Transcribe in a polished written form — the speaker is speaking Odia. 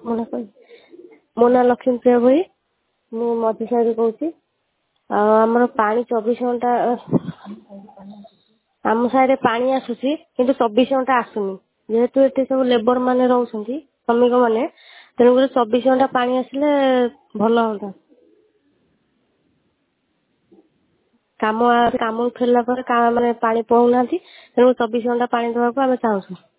ମୋ ନାଁ ଲକ୍ଷ୍ମୀପ୍ରିୟା ଭୋଇ। ମୁଁ ମଝି ସାହିରୁ କହୁଛି। ଆଉ ଆମର ପାଣି 24 ଘଣ୍ଟା ଆମ ସାହିରେ ପାଣି ଆସୁଛି କିନ୍ତୁ 24 ଘଣ୍ଟା ଆସୁନି। ଯେହେତୁ ଏଠି ସବୁ ଲେବର ମାନେ ରହୁଛନ୍ତି, ଶ୍ରମିକ ମାନେ, ତେଣୁକରି 24 ଘଣ୍ଟା ପାଣି ଆସିଲେ ଭଲ ହୁଅନ୍ତା। କାମକୁ ଫେରିଲା ପରେ ମାନେ ପାଣି ପଉନାହାନ୍ତି, ତେଣୁ 24 ଘଣ୍ଟା ପାଣି ଦେବାକୁ ଆମେ ଚାହୁଁଛୁ।